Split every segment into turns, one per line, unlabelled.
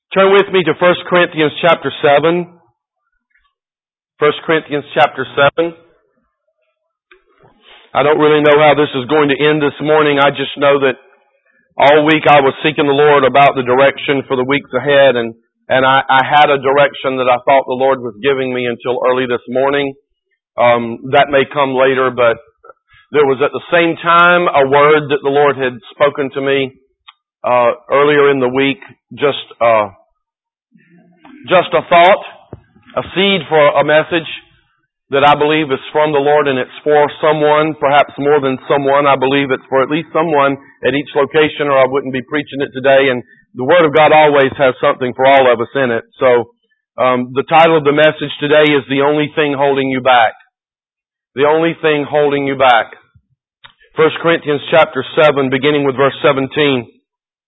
Turn with me to 1 Corinthians chapter 7. 1 Corinthians chapter 7. I don't really know how this is going to end this morning. I just know that all week I was seeking the Lord about the direction for the weeks ahead, and I had a direction that I thought the Lord was giving me until early this morning. That may come later, but there was at the same time a word that the Lord had spoken to me earlier in the week, just a thought, a seed for a message that I believe is from the Lord, and it's for someone, perhaps more than someone. I believe it's for at least someone at each location, or I wouldn't be preaching it today. And the Word of God always has something for all of us in it. So the title of the message today is The Only Thing Holding You Back. The Only Thing Holding You Back. 1 Corinthians chapter 7, beginning with verse 17.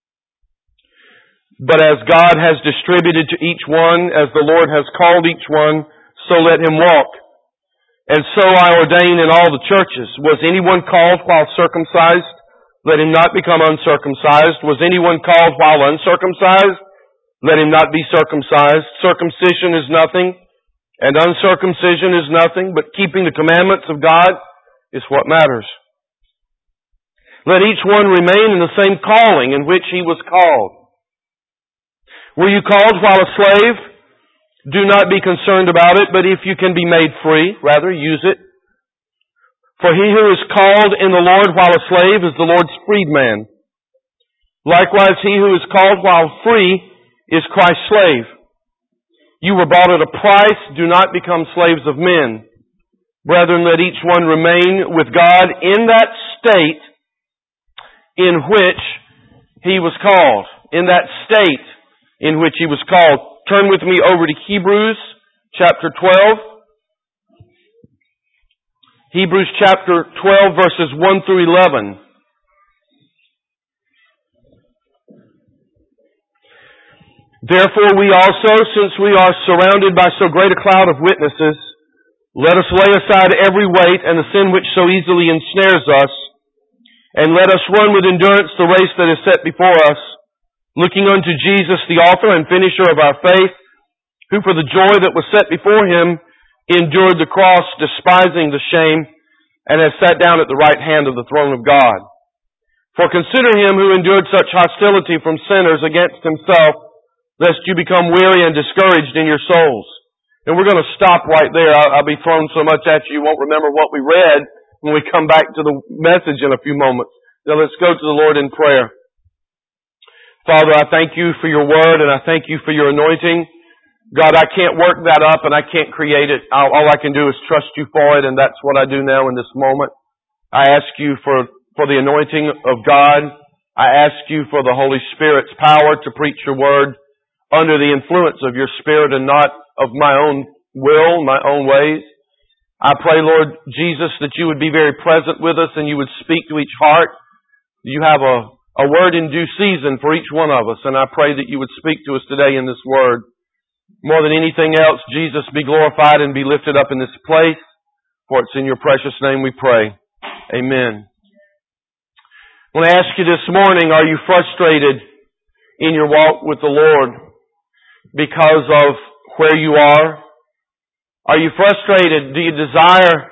But as God has distributed to each one, as the Lord has called each one, so let him walk. And so I ordain in all the churches. Was anyone called while circumcised? Let him not become uncircumcised. Was anyone called while uncircumcised? Let him not be circumcised. Circumcision is nothing, and uncircumcision is nothing, but keeping the commandments of God is what matters. Let each one remain in the same calling in which he was called. Were you called while a slave? Do not be concerned about it, but if you can be made free, rather use it. For he who is called in the Lord while a slave is the Lord's freedman. Likewise, he who is called while free is Christ's slave. You were bought at a price. Do not become slaves of men. Brethren, let each one remain with God in that state in which he was called. In that state in which he was called. Turn with me over to Hebrews chapter 12. Hebrews chapter 12 verses 1 through 11. Therefore we also, since we are surrounded by so great a cloud of witnesses, let us lay aside every weight and the sin which so easily ensnares us, and let us run with endurance the race that is set before us, looking unto Jesus, the author and finisher of our faith, who for the joy that was set before him endured the cross, despising the shame, and has sat down at the right hand of the throne of God. For consider him who endured such hostility from sinners against himself, lest you become weary and discouraged in your souls. And we're going to stop right there. I'll be thrown so much at you, you won't remember what we read when we come back to the message in a few moments. Now let's go to the Lord in prayer. Father, I thank you for your word, and I thank you for your anointing. God, I can't work that up, and I can't create it. All I can do is trust you for it, and that's what I do now in this moment. I ask you for the anointing of God. I ask you for the Holy Spirit's power to preach your word under the influence of your Spirit and not of my own will, my own ways. I pray, Lord Jesus, that you would be very present with us and you would speak to each heart. You have a word in due season for each one of us, and I pray that you would speak to us today in this word. More than anything else, Jesus, be glorified and be lifted up in this place, for it's in your precious name we pray. Amen. I want to ask you this morning, are you frustrated in your walk with the Lord because of where you are? Are you frustrated? Do you desire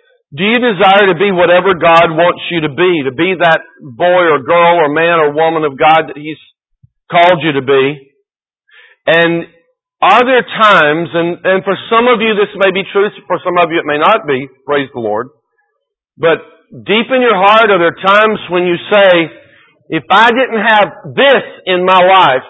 to be whatever God wants you to be that boy or girl or man or woman of God that He's called you to be? And are there times, and for some of you this may be true, for some of you it may not be, praise the Lord, but deep in your heart are there times when you say, if I didn't have this in my life,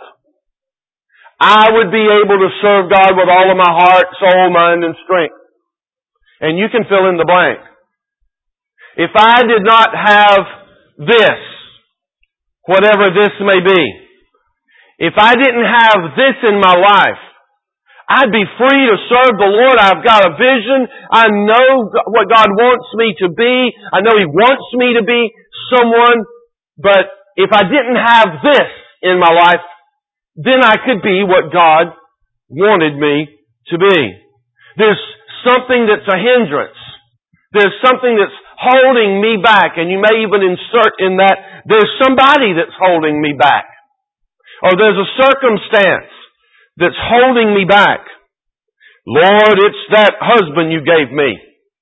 I would be able to serve God with all of my heart, soul, mind, and strength. And you can fill in the blank. If I did not have this, whatever this may be, if I didn't have this in my life, I'd be free to serve the Lord. I've got a vision. I know what God wants me to be. I know He wants me to be someone. But if I didn't have this in my life, then I could be what God wanted me to be. There's something that's a hindrance. There's something that's holding me back. And you may even insert in that, there's somebody that's holding me back. Or there's a circumstance that's holding me back? Lord, it's that husband you gave me.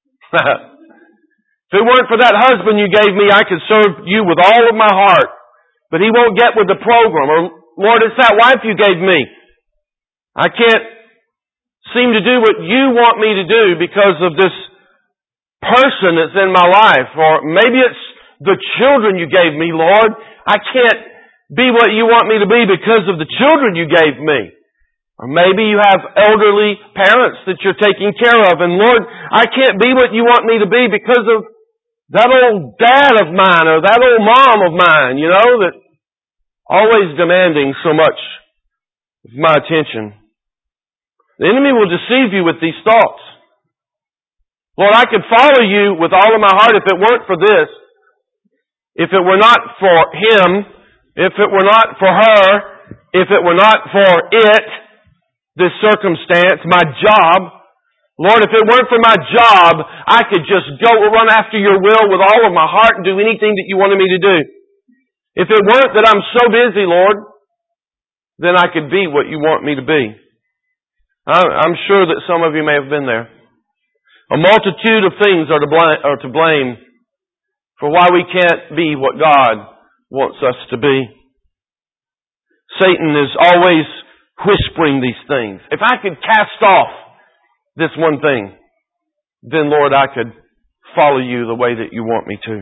If it weren't for that husband you gave me, I could serve you with all of my heart. But he won't get with the program. Or, Lord, it's that wife you gave me. I can't seem to do what you want me to do because of this person that's in my life. Or maybe it's the children you gave me, Lord. I can't be what you want me to be because of the children you gave me. Or maybe you have elderly parents that you're taking care of. And Lord, I can't be what you want me to be because of that old dad of mine or that old mom of mine, that always demanding so much of my attention. The enemy will deceive you with these thoughts. Lord, I could follow you with all of my heart if it weren't for this. If it were not for him, if it were not for her, if it were not for it, this circumstance, my job, Lord, if it weren't for my job, I could just go run after your will with all of my heart and do anything that you wanted me to do. If it weren't that I'm so busy, Lord, then I could be what you want me to be. I'm sure that some of you may have been there. A multitude of things are to blame for why we can't be what God wants us to be. Satan is always whispering these things. If I could cast off this one thing, then Lord, I could follow you the way that you want me to.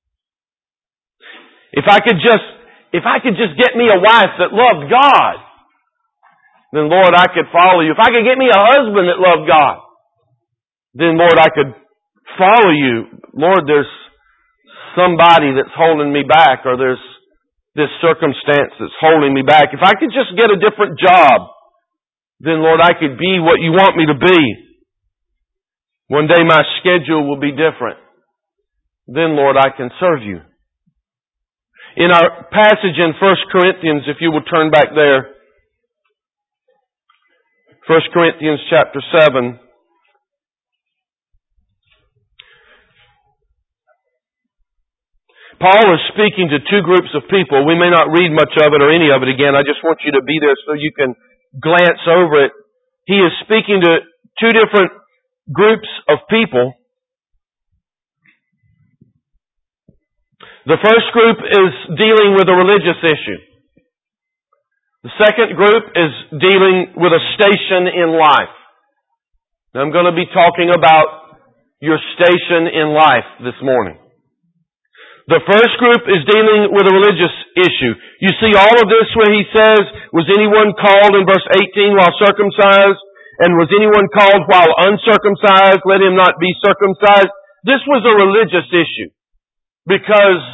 If I could just get me a wife that loved God, then Lord, I could follow you. If I could get me a husband that loved God, then Lord, I could follow you. Lord, there's somebody that's holding me back, or there's this circumstance that's holding me back. If I could just get a different job, then Lord, I could be what you want me to be. One day my schedule will be different. Then Lord, I can serve you. In our passage in 1 Corinthians, if you will turn back there, 1 Corinthians chapter 7. Paul is speaking to two groups of people. We may not read much of it or any of it again. I just want you to be there so you can glance over it. He is speaking to two different groups of people. The first group is dealing with a religious issue. The second group is dealing with a station in life. Now, I'm going to be talking about your station in life this morning. The first group is dealing with a religious issue. You see all of this where he says, was anyone called in verse 18 while circumcised? And was anyone called while uncircumcised? Let him not be circumcised. This was a religious issue. Because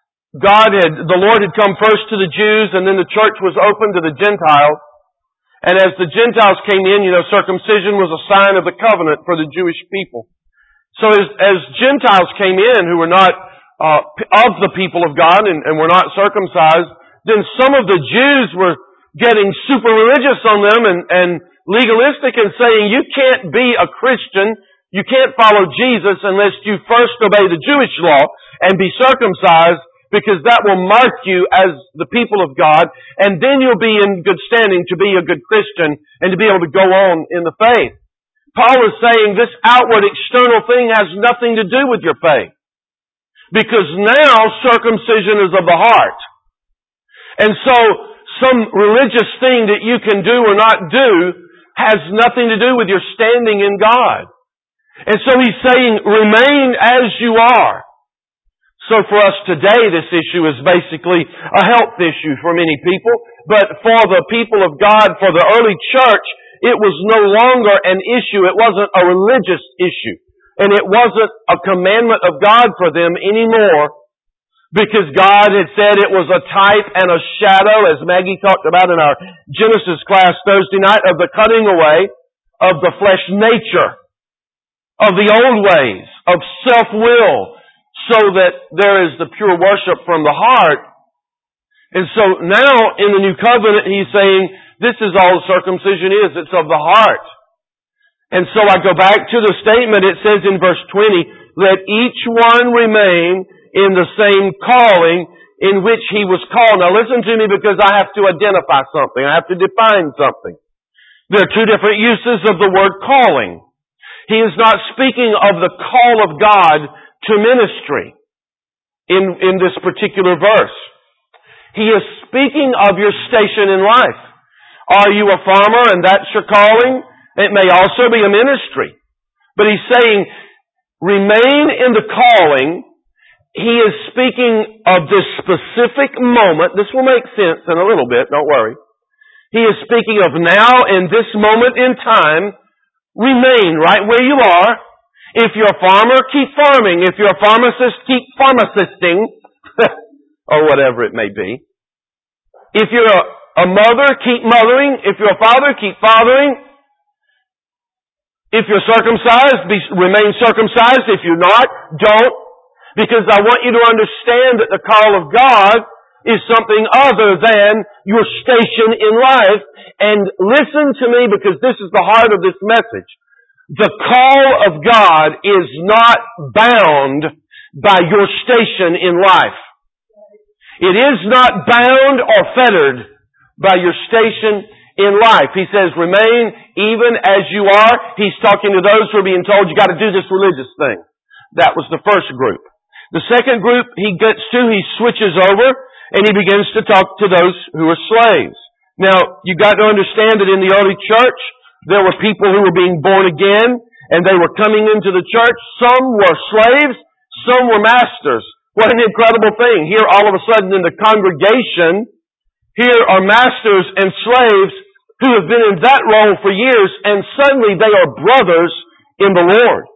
the Lord had come first to the Jews, and then the church was open to the Gentiles. And as the Gentiles came in, circumcision was a sign of the covenant for the Jewish people. So as Gentiles came in who were not of the people of God and were not circumcised, then some of the Jews were getting super religious on them and legalistic and saying, you can't be a Christian, you can't follow Jesus unless you first obey the Jewish law and be circumcised, because that will mark you as the people of God, and then you'll be in good standing to be a good Christian and to be able to go on in the faith. Paul is saying this outward external thing has nothing to do with your faith. Because now circumcision is of the heart. And so some religious thing that you can do or not do has nothing to do with your standing in God. And so he's saying, remain as you are. So for us today, this issue is basically a health issue for many people. But for the people of God, for the early church, it was no longer an issue. It wasn't a religious issue. And it wasn't a commandment of God for them anymore, because God had said it was a type and a shadow, as Maggie talked about in our Genesis class Thursday night, of the cutting away of the flesh nature, of the old ways, of self-will, so that there is the pure worship from the heart. And so now in the new covenant, he's saying, this is all circumcision is. It's of the heart. And so I go back to the statement. It says in verse 20, let each one remain in the same calling in which he was called. Now listen to me, because I have to identify something. I have to define something. There are two different uses of the word calling. He is not speaking of the call of God to ministry in this particular verse. He is speaking of your station in life. Are you a farmer and that's your calling? It may also be a ministry. But he's saying, remain in the calling. He is speaking of this specific moment. This will make sense in a little bit, don't worry. He is speaking of now in this moment in time. Remain right where you are. If you're a farmer, keep farming. If you're a pharmacist, keep pharmacisting. Or whatever it may be. If you're a mother, keep mothering. If you're a father, keep fathering. If you're circumcised, remain circumcised. If you're not, don't. Because I want you to understand that the call of God is something other than your station in life. And listen to me, because this is the heart of this message. The call of God is not bound by your station in life. It is not bound or fettered by your station in life. He says, remain even as you are. He's talking to those who are being told, you got to do this religious thing. That was the first group. The second group he gets to, he switches over, and he begins to talk to those who are slaves. Now, you've got to understand that in the early church, there were people who were being born again, and they were coming into the church. Some were slaves, some were masters. What an incredible thing. Here, all of a sudden in the congregation, here are masters and slaves who have been in that role for years, and suddenly they are brothers in the Lord.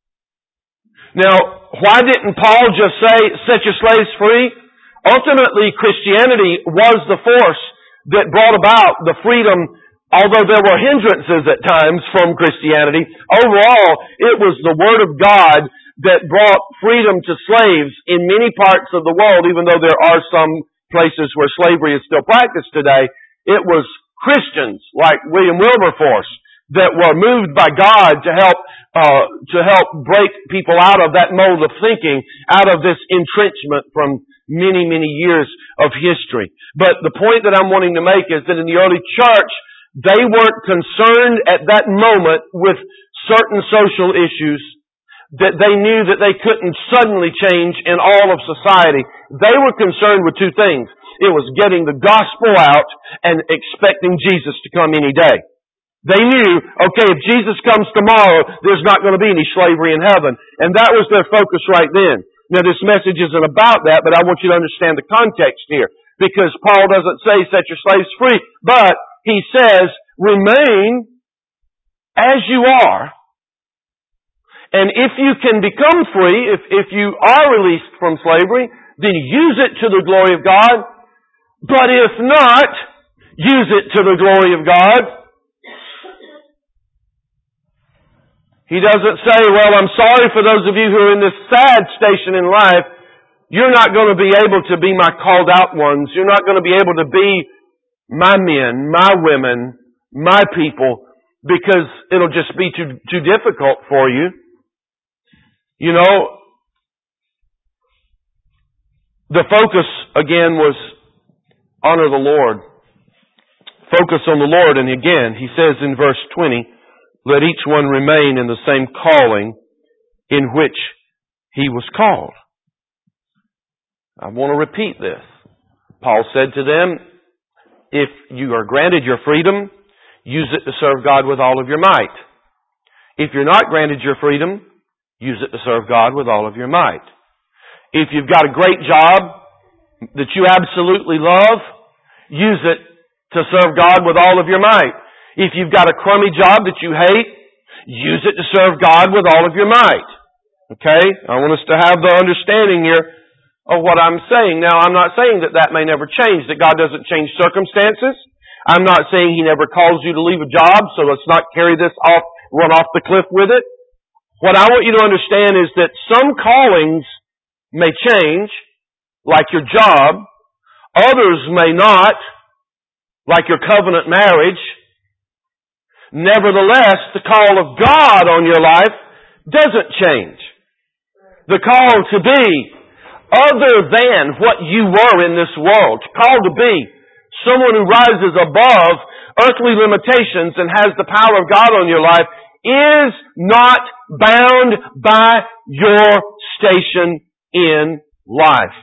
Now, why didn't Paul just say, set your slaves free? Ultimately, Christianity was the force that brought about the freedom, although there were hindrances at times from Christianity. Overall, it was the Word of God that brought freedom to slaves in many parts of the world, even though there are some places where slavery is still practiced today. It was Christians like William Wilberforce that were moved by God to help break people out of that mold of thinking, out of this entrenchment from many, many years of history. But the point that I'm wanting to make is that in the early church, they weren't concerned at that moment with certain social issues that they knew that they couldn't suddenly change in all of society. They were concerned with two things. It was getting the gospel out and expecting Jesus to come any day. They knew, okay, if Jesus comes tomorrow, there's not going to be any slavery in heaven. And that was their focus right then. Now, this message isn't about that, but I want you to understand the context here. Because Paul doesn't say, set your slaves free, but he says, remain as you are. And if you can become free, if you are released from slavery, then use it to the glory of God. But if not, use it to the glory of God. He doesn't say, well, I'm sorry for those of you who are in this sad station in life. You're not going to be able to be my called out ones. You're not going to be able to be my men, my women, my people, because it'll just be too difficult for you. You know, the focus, again, was honor the Lord. Focus on the Lord. And again, he says in verse 20, let each one remain in the same calling in which he was called. I want to repeat this. Paul said to them, if you are granted your freedom, use it to serve God with all of your might. If you're not granted your freedom, use it to serve God with all of your might. If you've got a great job that you absolutely love, use it to serve God with all of your might. If you've got a crummy job that you hate, use it to serve God with all of your might. Okay? I want us to have the understanding here of what I'm saying. Now, I'm not saying that may never change, that God doesn't change circumstances. I'm not saying He never calls you to leave a job, so let's not carry this off, run off the cliff with it. What I want you to understand is that some callings may change, like your job. Others may not, like your covenant marriage. Nevertheless, the call of God on your life doesn't change. The call to be other than what you were in this world. Called to be someone who rises above earthly limitations and has the power of God on your life is not bound by your station in life.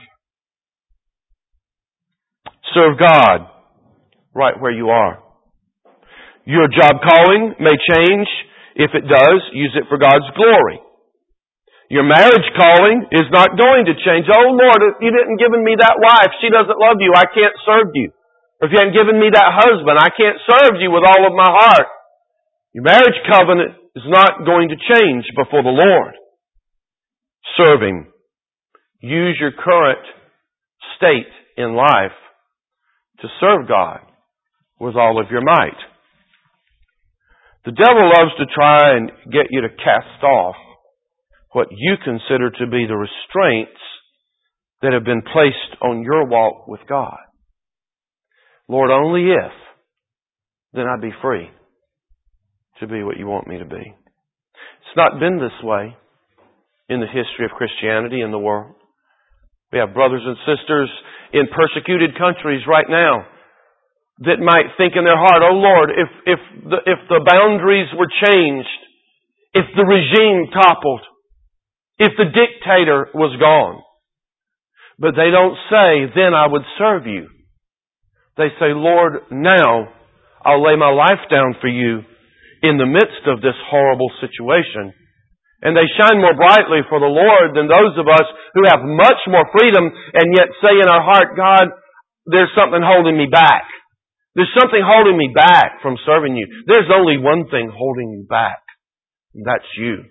Serve God right where you are. Your job calling may change. If it does, use it for God's glory. Your marriage calling is not going to change. Oh Lord, if you didn't give me that wife, she doesn't love you, I can't serve you. Or if you hadn't given me that husband, I can't serve you with all of my heart. Your marriage covenant is not going to change before the Lord. Serving. Use your current state in life to serve God with all of your might. The devil loves to try and get you to cast off what you consider to be the restraints that have been placed on your walk with God. Lord, only if, then I'd be free to be what you want me to be. It's not been this way in the history of Christianity in the world. We have brothers and sisters in persecuted countries right now that might think in their heart, oh Lord, if the boundaries were changed, if the regime toppled, if the dictator was gone. But they don't say, then I would serve you. They say, Lord, now I'll lay my life down for you in the midst of this horrible situation. And they shine more brightly for the Lord than those of us who have much more freedom and yet say in our heart, God, there's something holding me back. There's something holding me back from serving you. There's only one thing holding you back. And that's you.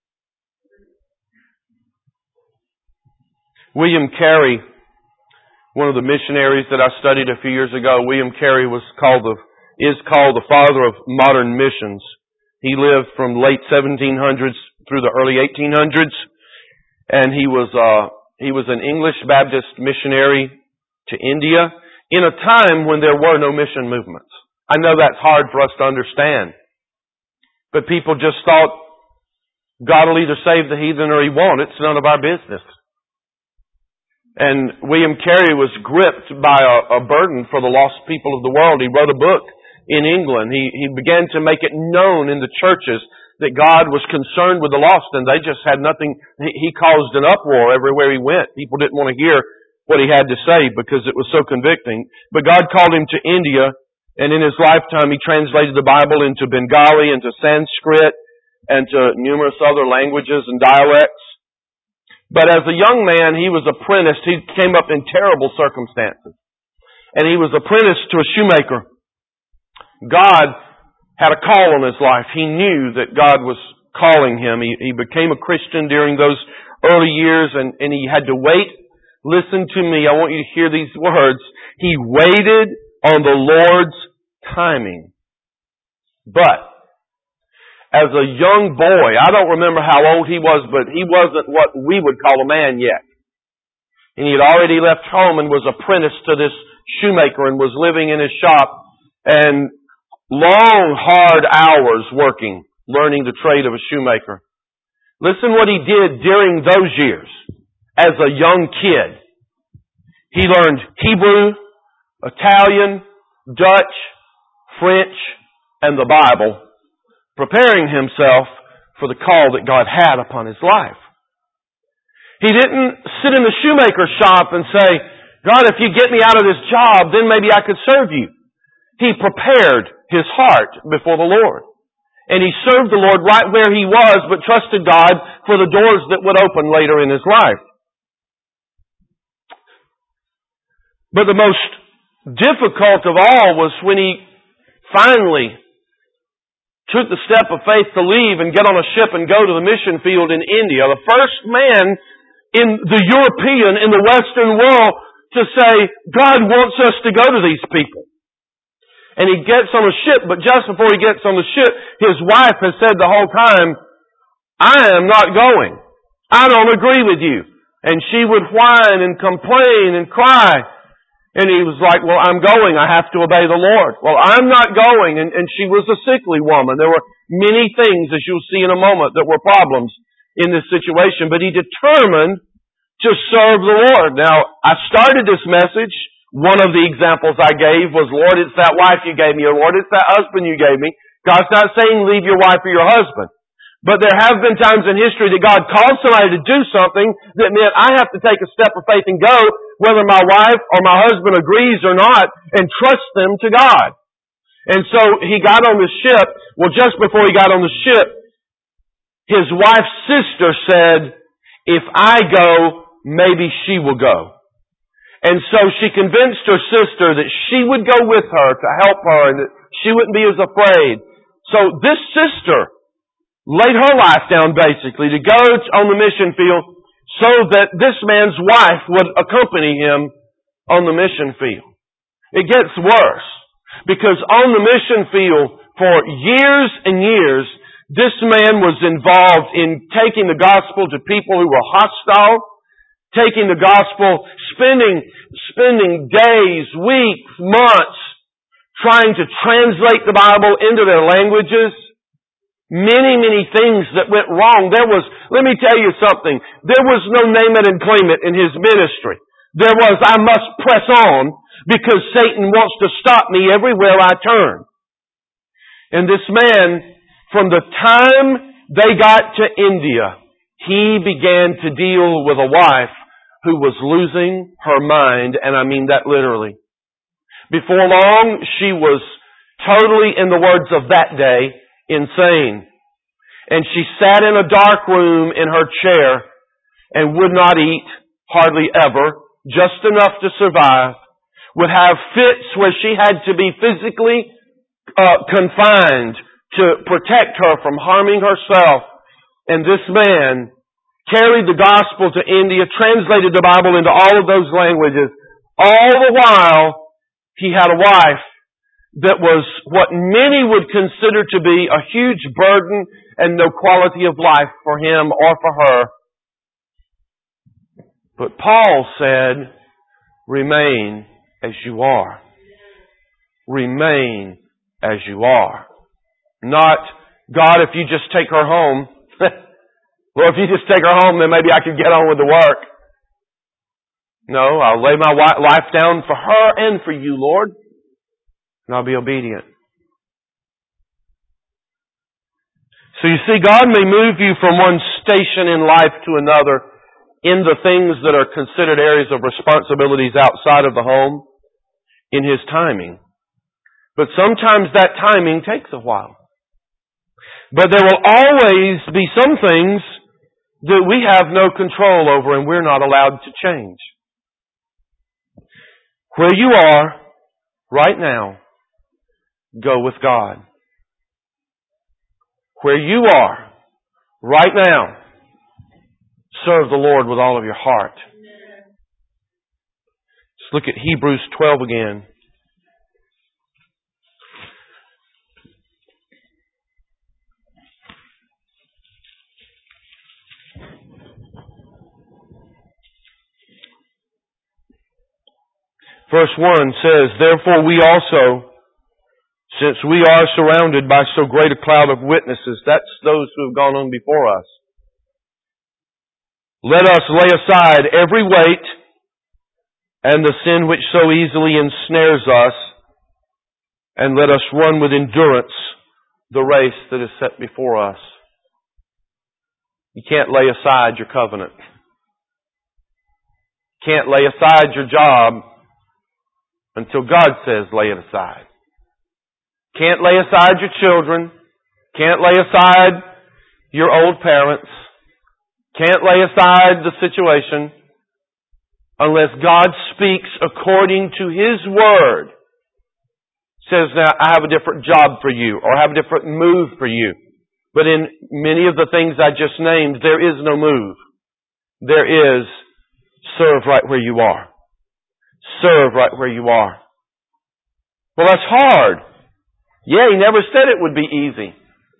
William Carey, one of the missionaries that I studied a few years ago, William Carey is called the father of modern missions. He lived from late 1700s through the early 1800s, and he was an English Baptist missionary to India in a time when there were no mission movements. I know that's hard for us to understand, but people just thought God will either save the heathen or He won't. It's none of our business. And William Carey was gripped by a burden for the lost people of the world. He wrote a book in England. He began to make it known in the churches that God was concerned with the lost, and they just had nothing. He caused an uproar everywhere he went. People didn't want to hear what he had to say because it was so convicting. But God called him to India, and in his lifetime he translated the Bible into Bengali, into Sanskrit, and to numerous other languages and dialects. But as a young man, he was apprenticed. He came up in terrible circumstances. And he was apprenticed to a shoemaker. God had a call on his life. He knew that God was calling him. He became a Christian during those early years, and he had to wait. Listen to me. I want you to hear these words. He waited on the Lord's timing. But as a young boy, I don't remember how old he was, but he wasn't what we would call a man yet. And he had already left home and was apprenticed to this shoemaker and was living in his shop, and long, hard hours working, learning the trade of a shoemaker. Listen what he did during those years as a young kid. He learned Hebrew, Italian, Dutch, French, and the Bible, preparing himself for the call that God had upon his life. He didn't sit in the shoemaker's shop and say, God, if you get me out of this job, then maybe I could serve you. He prepared his heart before the Lord. And he served the Lord right where he was, but trusted God for the doors that would open later in his life. But the most difficult of all was when he finally took the step of faith to leave and get on a ship and go to the mission field in India. The first man in the European, in the Western world, to say, God wants us to go to these people. And he gets on a ship, but just before he gets on the ship, his wife has said the whole time, I am not going. I don't agree with you. And she would whine and complain and cry. And he was like, well, I'm going. I have to obey the Lord. Well, I'm not going. And she was a sickly woman. There were many things, as you'll see in a moment, that were problems in this situation. But he determined to serve the Lord. Now, I started this message One of the examples I gave was, Lord, it's that wife you gave me, or Lord, it's that husband you gave me. God's not saying leave your wife or your husband. But there have been times in history that God called somebody to do something that meant I have to take a step of faith and go, whether my wife or my husband agrees or not, and trust them to God. And so he got on the ship. Well, just before he got on the ship, his wife's sister said, if I go, maybe she will go. And so she convinced her sister that she would go with her to help her and that she wouldn't be as afraid. So this sister laid her life down basically to go on the mission field so that this man's wife would accompany him on the mission field. It gets worse because on the mission field for years and years, this man was involved in taking the gospel to people who were hostile, taking the gospel, spending days, weeks, months trying to translate the Bible into their languages. Many things that went wrong. Let me tell you something. There was no name it and claim it in his ministry. There was, I must press on because Satan wants to stop me everywhere I turn. And this man, from the time they got to India, he began to deal with a wife who was losing her mind, and I mean that literally. Before long, she was totally, in the words of that day, insane. And she sat in a dark room in her chair and would not eat, hardly ever, just enough to survive, would have fits where she had to be physically confined to protect her from harming herself. And this man carried the gospel to India, translated the Bible into all of those languages. All the while, he had a wife that was what many would consider to be a huge burden and no quality of life for him or for her. But Paul said, remain as you are. Remain as you are. Not, God, if you just take her home, well, if you just take her home, then maybe I could get on with the work. No, I'll lay my life down for her and for you, Lord. And I'll be obedient. So you see, God may move you from one station in life to another in the things that are considered areas of responsibilities outside of the home in His timing. But sometimes that timing takes a while. But there will always be some things that we have no control over and we're not allowed to change. Where you are right now, go with God. Where you are right now, serve the Lord with all of your heart. Let's look at Hebrews 12 again. Verse 1 says, therefore we also, since we are surrounded by so great a cloud of witnesses, that's those who have gone on before us, let us lay aside every weight and the sin which so easily ensnares us, and let us run with endurance the race that is set before us. You can't lay aside your covenant. You can't lay aside your job until God says lay it aside. Can't lay aside your children. Can't lay aside your old parents. Can't lay aside the situation unless God speaks according to His Word. Says, now, I have a different job for you, or I have a different move for you. But in many of the things I just named, there is no move. There is serve right where you are. Serve right where you are. Well, that's hard. Yeah, He never said it would be easy.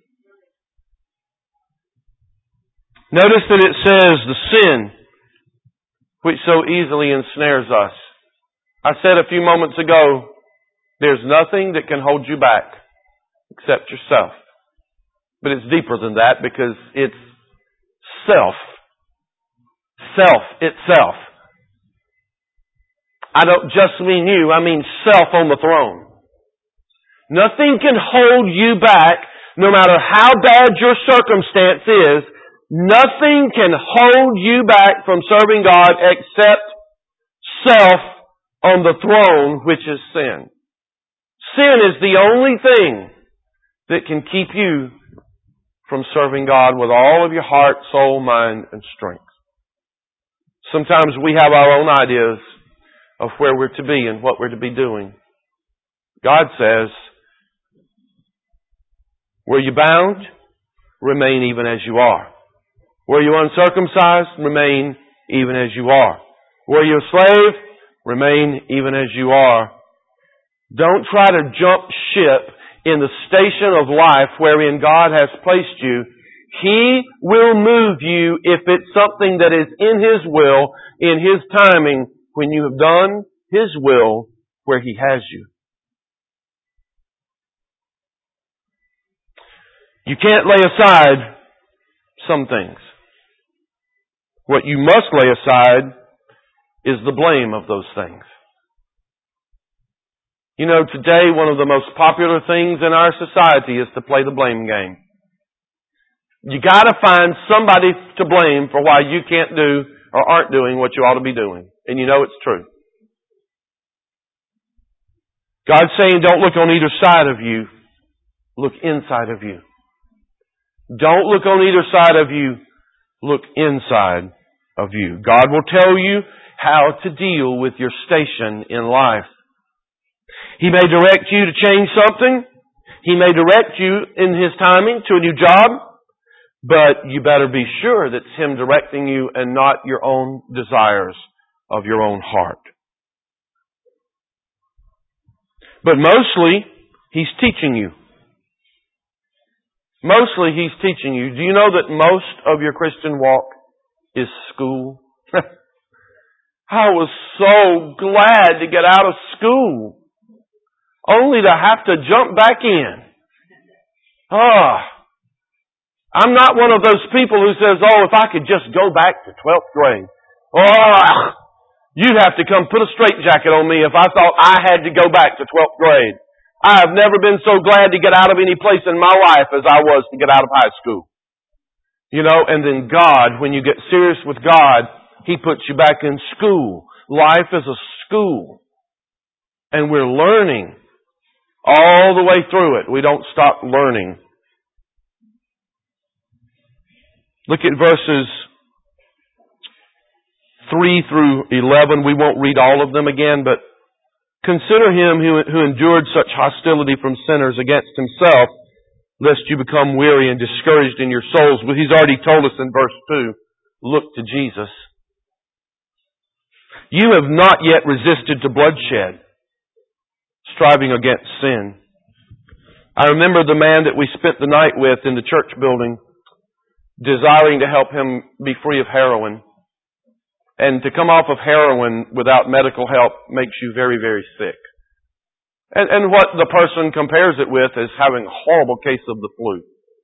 Notice that it says the sin which so easily ensnares us. I said a few moments ago, there's nothing that can hold you back except yourself. But it's deeper than that because it's self. Self itself. I don't just mean you, I mean self on the throne. Nothing can hold you back, no matter how bad your circumstance is. Nothing can hold you back from serving God except self on the throne, which is sin. Sin is the only thing that can keep you from serving God with all of your heart, soul, mind, and strength. Sometimes we have our own ideas of where we're to be and what we're to be doing. God says, were you bound? Remain even as you are. Were you uncircumcised? Remain even as you are. Were you a slave? Remain even as you are. Don't try to jump ship in the station of life wherein God has placed you. He will move you if it's something that is in His will, in His timing, when you have done His will where He has you. You can't lay aside some things. What you must lay aside is the blame of those things. You know, today one of the most popular things in our society is to play the blame game. You gotta find somebody to blame for why you can't do or aren't doing what you ought to be doing. And you know it's true. God's saying don't look on either side of you. Look inside of you. Don't look on either side of you. Look inside of you. God will tell you how to deal with your station in life. He may direct you to change something. He may direct you in His timing to a new job. But you better be sure that it's Him directing you and not your own desires of your own heart. But mostly, He's teaching you. Mostly He's teaching you. Do you know that most of your Christian walk is school? I was so glad to get out of school, only to have to jump back in. I'm not one of those people who says, if I could just go back to 12th grade. You'd have to come put a straitjacket on me if I thought I had to go back to 12th grade. I have never been so glad to get out of any place in my life as I was to get out of high school. You know, and then God, when you get serious with God, He puts you back in school. Life is a school. And we're learning all the way through it. We don't stop learning. Look at verses 3 through 11. We won't read all of them again, but consider Him who endured such hostility from sinners against Himself, lest you become weary and discouraged in your souls. But He's already told us in verse 2, look to Jesus. You have not yet resisted to bloodshed, striving against sin. I remember the man that we spent the night with in the church building, desiring to help him be free of heroin. And to come off of heroin without medical help makes you very, very sick. And what the person compares it with is having a horrible case of the flu.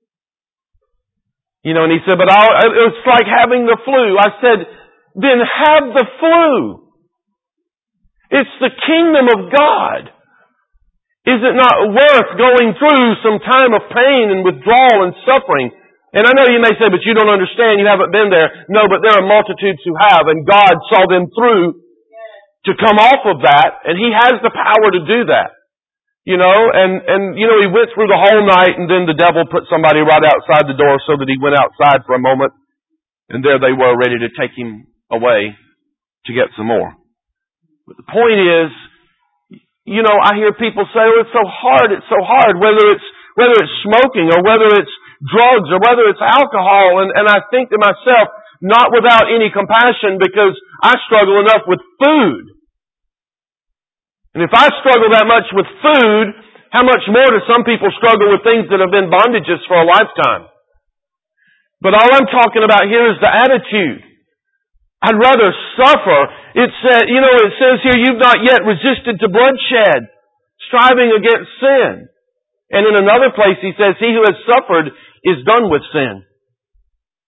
You know, and he said, but it's like having the flu. I said, then have the flu. It's the kingdom of God. Is it not worth going through some time of pain and withdrawal and suffering? And I know you may say, but you don't understand, you haven't been there. No, but there are multitudes who have, and God saw them through to come off of that, and He has the power to do that. You know, and you know, he went through the whole night, and then the devil put somebody right outside the door so that he went outside for a moment, and there they were ready to take him away to get some more. But the point is, you know, I hear people say, it's so hard, whether it's smoking or whether it's drugs or whether it's alcohol, and I think to myself, not without any compassion, because I struggle enough with food. And if I struggle that much with food, how much more do some people struggle with things that have been bondages for a lifetime? But all I'm talking about here is the attitude. I'd rather suffer. It says here, you've not yet resisted to bloodshed, striving against sin. And in another place he says, he who has suffered is done with sin.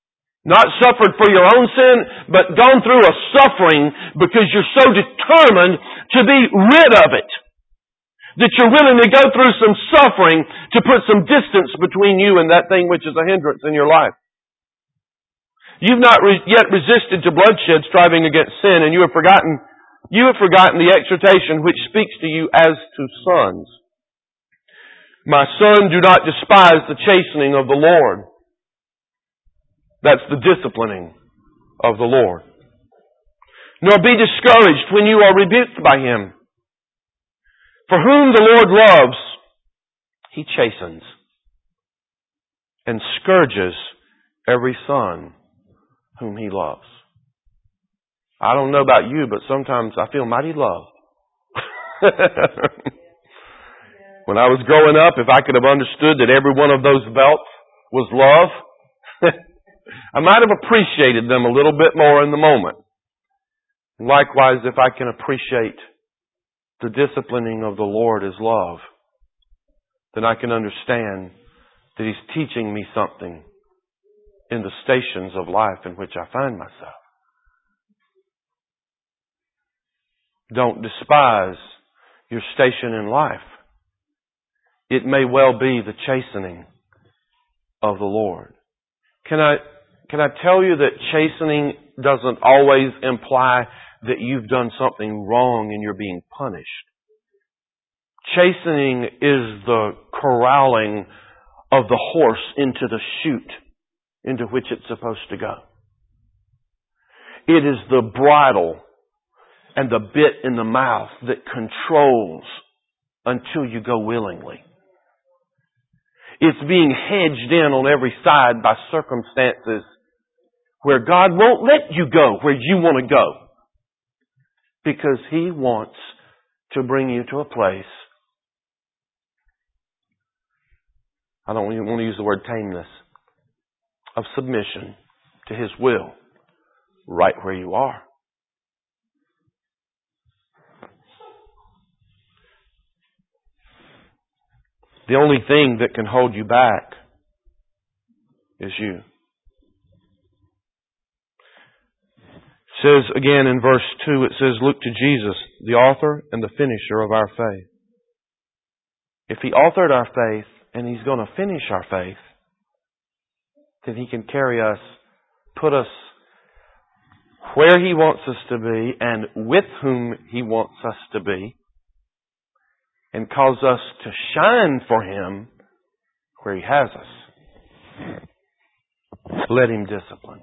Not suffered for your own sin, but gone through a suffering because you're so determined to be rid of it. That you're willing to go through some suffering to put some distance between you and that thing which is a hindrance in your life. You've not yet resisted to bloodshed striving against sin, and you have forgotten the exhortation which speaks to you as to sons. My son, do not despise the chastening of the Lord. That's the disciplining of the Lord. Nor be discouraged when you are rebuked by Him. For whom the Lord loves, He chastens and scourges every son whom He loves. I don't know about you, but sometimes I feel mighty loved. When I was growing up, if I could have understood that every one of those belts was love, I might have appreciated them a little bit more in the moment. Likewise, if I can appreciate the disciplining of the Lord as love, then I can understand that He's teaching me something in the stations of life in which I find myself. Don't despise your station in life. It may well be the chastening of the Lord. Can I tell you that chastening doesn't always imply that you've done something wrong and you're being punished? Chastening is the corralling of the horse into the chute into which it's supposed to go. It is the bridle and the bit in the mouth that controls until you go willingly. It's being hedged in on every side by circumstances where God won't let you go where you want to go, because He wants to bring you to a place, I don't even want to use the word tameness, of submission to His will right where you are. The only thing that can hold you back is you. It says again in verse 2, it says, look to Jesus, the author and the finisher of our faith. If He authored our faith and He's going to finish our faith, then He can carry us, put us where He wants us to be and with whom He wants us to be, and cause us to shine for Him where He has us. Let Him discipline.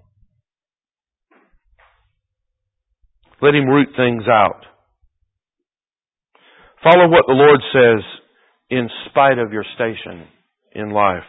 Let Him root things out. Follow what the Lord says in spite of your station in life.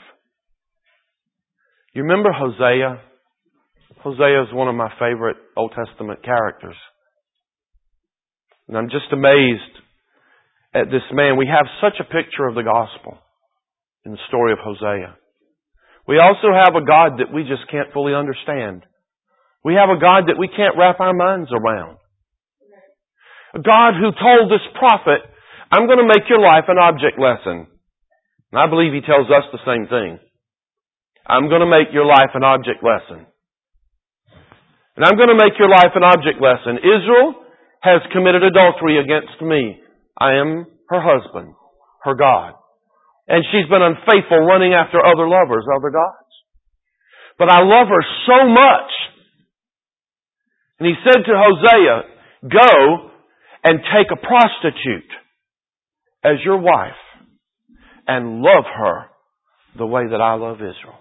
You remember Hosea? Hosea is one of my favorite Old Testament characters. And I'm just amazed at this man. We have such a picture of the gospel in the story of Hosea. We also have a God that we just can't fully understand. We have a God that we can't wrap our minds around. A God who told this prophet, I'm going to make your life an object lesson. And I believe He tells us the same thing. I'm going to make your life an object lesson. And I'm going to make your life an object lesson. Israel has committed adultery against me. I am her husband, her God. And she's been unfaithful, running after other lovers, other gods. But I love her so much. And He said to Hosea, go and take a prostitute as your wife and love her the way that I love Israel.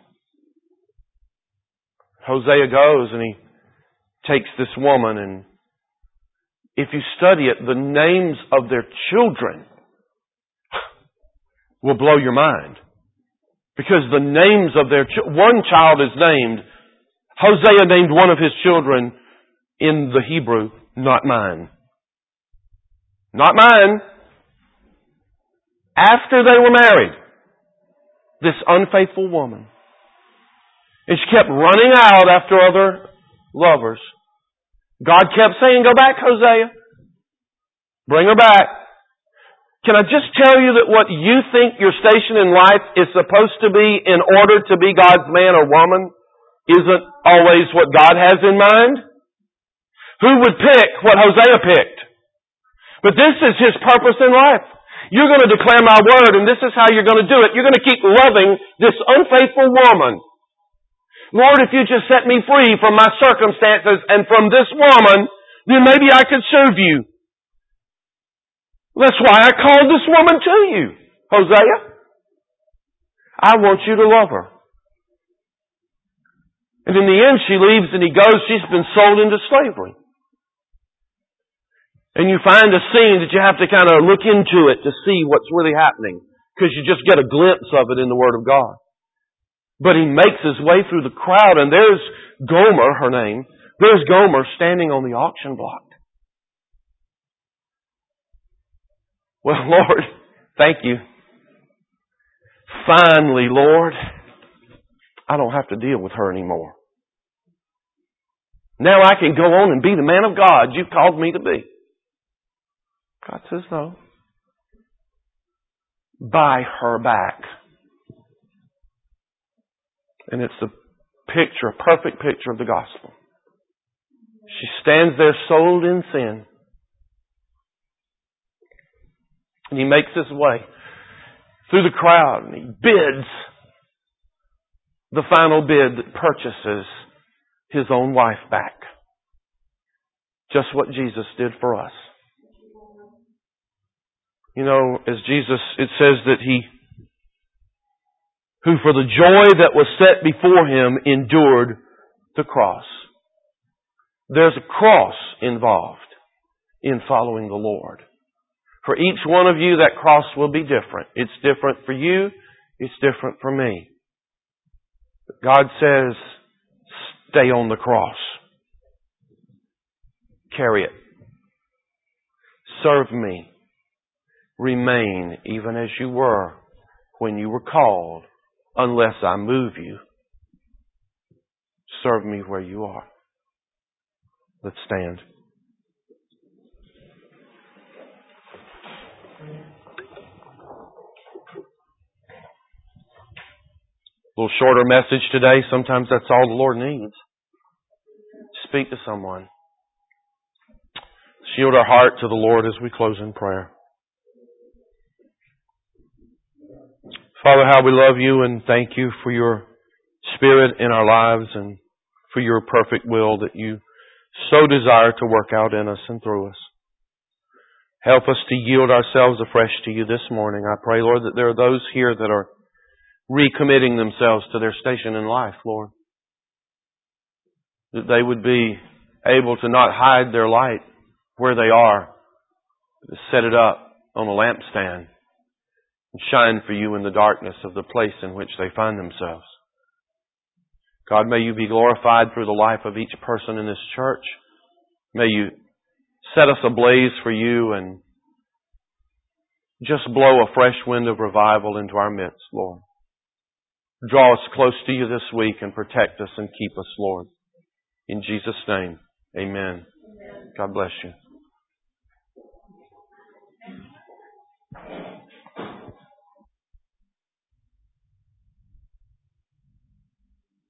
Hosea goes and he takes this woman, and if you study it, the names of their children will blow your mind. Because the names of their one child is named, Hosea named one of his children in the Hebrew, not mine. Not mine. After they were married, this unfaithful woman. And she kept running out after other lovers. God kept saying, go back, Hosea. Bring her back. Can I just tell you that what you think your station in life is supposed to be in order to be God's man or woman isn't always what God has in mind. Who would pick what Hosea picked? But this is his purpose in life. You're going to declare my word, and this is how you're going to do it. You're going to keep loving this unfaithful woman. Lord, if you just set me free from my circumstances and from this woman, then maybe I could serve you. That's why I called this woman to you, Hosea. I want you to love her. And in the end, she leaves and he goes. She's been sold into slavery. And you find a scene that you have to kind of look into it to see what's really happening, because you just get a glimpse of it in the Word of God. But he makes his way through the crowd, and there's Gomer, her name. There's Gomer standing on the auction block. Well, Lord, thank you. Finally, Lord, I don't have to deal with her anymore. Now I can go on and be the man of God you've called me to be. God says no. Buy her back. And it's a picture, a perfect picture of the gospel. She stands there sold in sin. And he makes his way through the crowd and he bids the final bid that purchases his own wife back. Just what Jesus did for us. You know, as Jesus, it says that he, who for the joy that was set before him endured the cross. There's a cross involved in following the Lord. For each one of you, that cross will be different. It's different for you. It's different for me. But God says, stay on the cross. Carry it. Serve me. Remain even as you were when you were called, unless I move you. Serve me where you are. Let's stand. A little shorter message today. Sometimes that's all the Lord needs. Speak to someone. Shield our heart to the Lord as we close in prayer. Father, how we love you and thank you for your Spirit in our lives and for your perfect will that you so desire to work out in us and through us. Help us to yield ourselves afresh to you this morning. I pray, Lord, that there are those here that are recommitting themselves to their station in life, Lord. That they would be able to not hide their light where they are, but to set it up on a lampstand and shine for you in the darkness of the place in which they find themselves. God, may you be glorified through the life of each person in this church. May you set us ablaze for you and just blow a fresh wind of revival into our midst, Lord. Draw us close to you this week and protect us and keep us, Lord. In Jesus' name, amen. God bless you.